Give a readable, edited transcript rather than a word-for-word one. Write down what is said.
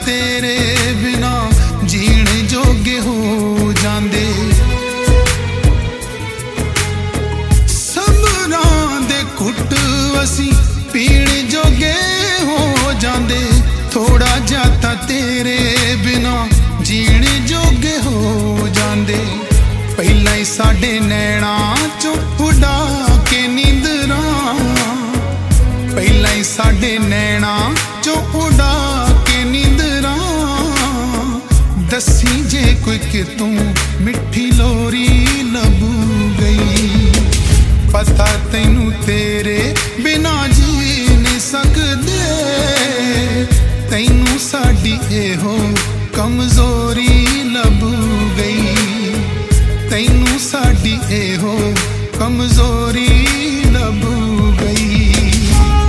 तेरे बिना जीण जोगे हो जांदे। सबरां दे घुट असी पीण जोगे हो जांदे। थोड़ा जाता तेरे बिना जीण जोगे हो जांदे। पहला ही साडे नैना चो उड़ा के नींदरां, पहला ही साडे नैना चो उड़ा के नींदरां। दसी जे कोई कि तू मिठी लोरी लभ गई। पता तैनू तेरे बिना जी नहीं सकदे। तैनू साडी एहो कमजोरी लभ गई। तैनू साडी एहो कमजोरी